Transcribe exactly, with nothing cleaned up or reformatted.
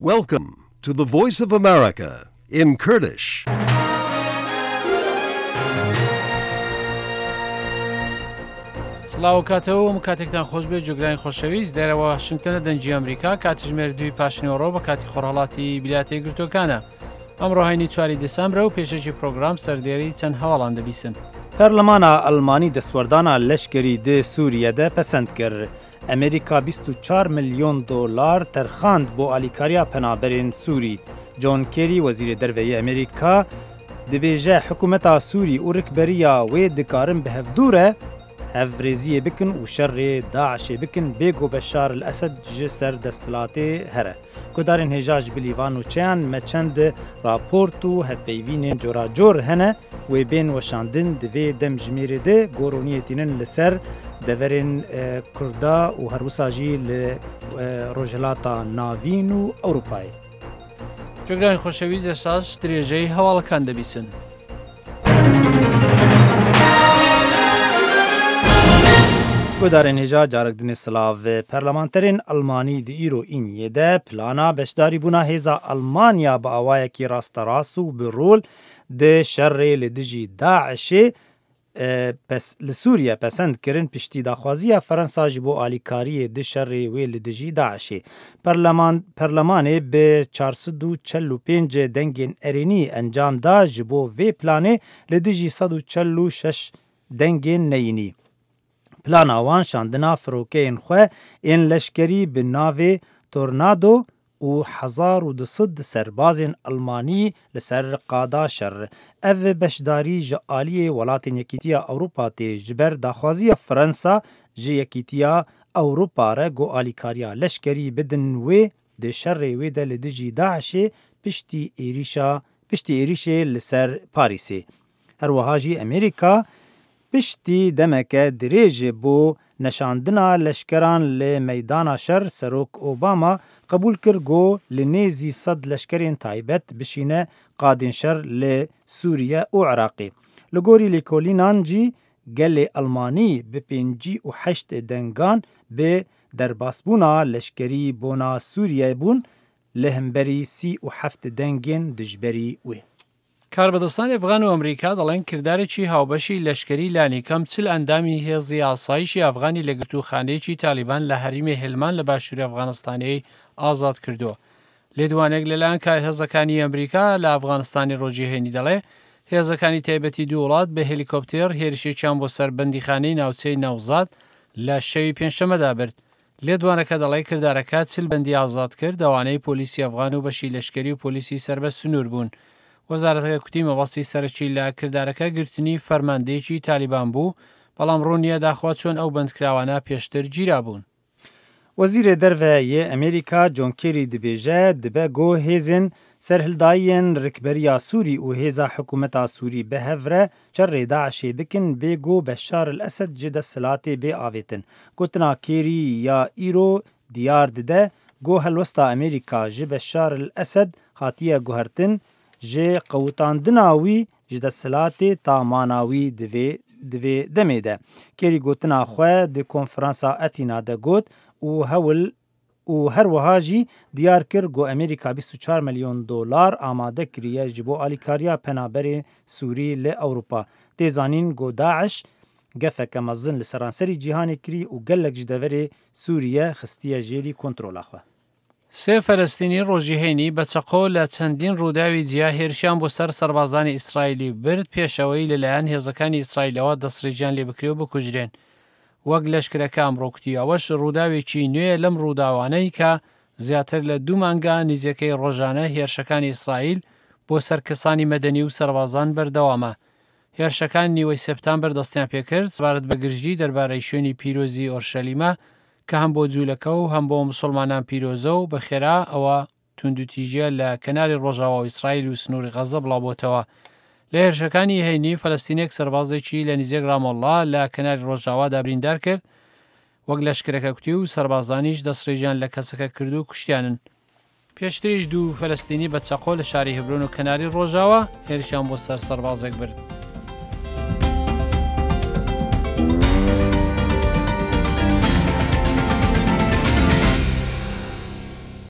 Welcome to the Voice of America in Kurdish. سلااو کاتەوە کاتێکتان خۆش بێ جوگرانی خۆشەویست دەرەوە واشنگتنە دەنجی ئەمریکا کاتژمێر دوی پاشنیوەڕۆ بە کاتی خۆرهەڵاتی بیلاتەی گرتوەکانە ئەمڕۆ هەینی چواری دەسامبرە و پێشەکی پرۆگرام سەردێری چەند هەواڵان دەبیسن. پەرلەمانە ئەڵمانی دەسوەردانە لەشکری دێ سووریەدە پەسەند کرد. ئەمریکا بیست و چوار ملیۆن دۆلار تەرخاند بۆ ئالیکاریا پەنابەرێن سووری. جۆن کێری وەزیرە دەرەوەی ئەمریکا دەبێژە حکوومەتا سووری و ڕکبەریە وێ دکارن بە هەفدورە هەڤرێزیە بکن و شەڕێ داعشێ بکن بێگۆ بەشار الئەسەد ji سەر دەسەڵاتێ هەرە. گۆدارên هێژاژ بلیڤان و چیان me çend raport û hevpeyvînên coracor hene wê bên weşandin divê dem jimêrê de goroniyetînin li ser deverên Kurda û herwisa jî li Rojhilata Navîn û Ewropayê. جوگرانی خۆشەویست ئێستاش درێژەی هەواڵەکان دەبیسن. گۆدارên hêja carekdinê silav Perlemanterên Almanî di îro Îniyê de plana beşdarîbûna hêza Almanya bi awayekî rasterast û bi rol di şerrê li dijî Daişê li Sûriye pesend kirin piştî daxwaziya Fransa ji bo alîkariyê di şerrê wê li dijî Daişê. Perlemanê bi çar sed û çel û pênc dengên erênî encam da ji bo vê planê li dijî sed û çel û şeş dengên neyînî. Plana wan şandina firokeyên xwe ên leşkerî bi navê Tornado û hezar û du sed serbazên Almanî li ser qada şer. Ev beşdarî ji aliyê welatên Yekîtiya Ewropa tê ji ber daxwaziya Fransa ji Yekîtiya Ewropa re got alîkariya leşkerî bidin wê di şerrê wê de li dijî Daişê piştî êrişa piştî êrişê li ser Parîsê. Her wiha jî Amerîka piştî demeke dirêj bû neşandina leşkeran li meydana şer Serok Obama qebûl kir got li nêzî sed leşkerên taybet bişîne qadên şer li Sûriye û Iraqê. Li gorî lêkolînan jî gelê Almanî bi pêncî û heşt dengan bi derbasbûna leşkerî bona Sûriye bûn li hemberî sî û heft dengên dijberî wê. کاربەدەستانی ئەفغان و ئەمریکا دەڵێن کردارێکی هاوبەشی لەشکری لانیکەم چل ئەندامی هێزی ئاسایشی ئەفغانی لە گرتوخانەیەکی تالیبان لە هەریمی هێلمان لە باشووری ئەفغانستانەی ئازاد کردووە. لێدوانێک لەلایەن کار هێزەکانی ئەمریکا لە ئەفغانستانی ڕۆژیهێنی دەڵێ هێزەکانی تایبەتی دوو وڵات بە هێلیکۆپتێر هێرشێکیان بۆ سەر بەندیخانەی ناوچەی نەوزاد لە شەوی پێنجشەمەدا برد. لێدوانەکە دەڵێ کردارەکە چل بەندی ئازاد کرد ئەوانەی پۆلیسی ئەفغان و بەشی لەشکری و پۆلیسی سەربەست سنوور بوون. وەزارەتەکە کوتی مەبەستی سەرەکی لە کردارەکە گرتنی فەرماندەیەکی تالیبان بوو بەڵام ڕوونیە داخوا چۆن ئەو بەندکراوانە پێشتر گیرا بوون. وەزیرە دەرەوەیە ئەمریکا جۆن کێری دەبێژە دەبە گۆ هێزن سەرهەڵداییان ڕکبەریە سووری و هێزا حکوومەتا سووری بە هەڤرە چەڕێ داعشێ بکن بێگۆ بەشار الئەسەد ji دەسەڵاتێ بێ ئاوێتن. گوتنا کێری یا ئیرۆ دیار ددە گۆ هەلوەستا ئەمریکا ji بەشار الئەسەد هاتیە گوهرتن ji qewitandina wî ji desthilatê tamana wî divê divê demê de. Kêrî gotina xwe di konferansa Etîna de got û hewil û her wiha jî diyar kir got Amerîka bîst û çar milyon dolar amade kiriye ji bo alîkariya penaberê Sûrî li Ewropa. Tê zanîn got Daeş gefeke mezin li seranserî cîhanê kirî û gelek ji deverê Sûriye xistiye jêrî kontrola xwe. سێ فەلەستینی ڕۆژیهێنی بە چەقۆ لە چەندین ڕووداوی جیا هێرشیان بۆ سەر سەربازانی ئیسرائیلی برد پێشەوەی لەلایەن هێزەکانی ئیسرائیلەوە دەستڕێژیان لێ بکرێ و بکوژرێن. وەک لەشکرەکە ئەمڕۆکتی ئەوەش ڕووداوێکی نوێ لەم ڕووداوانەی کە زیاتر لە دوو مانگە نزیەکەی ڕۆژانە هێرشەکانی ئیسرائیل بۆ سەرکەسانی مەدەنی و سەربازان بەردەوامە. هێرشەکان نیوەی سێپتامبەر دەستیان پێکرد سپارەت بە گرژی دەربارەی شوێنی پیرۆزی ئۆرشەلیمە کە هەم بۆ جوولەکە و هەم بۆ مسلمانان پیرۆزە و بەخێرا ئەوە توندوتیژە لە کەناری ڕۆژاوا و ئیسرائیل و سنووری غەزە بڵاوبۆتەوە. لە هێرشەکانی هەینی فەلەستینێک سەربازێکی لە نزیک ڕامۆڵڵا لە کەناری ڕۆژاوادا بریندار کرد وەک لەشکرەکە کوتی و سەربازانیش دەستڕێژیان لە کەسەکە کرد و کوشتیانن. پێشتریش دوو فەلەستینی بە چەقۆ لە شاری هەبرۆن و کەناری ڕۆژاوا هێرشیان بۆ سەر سەربازێک برد.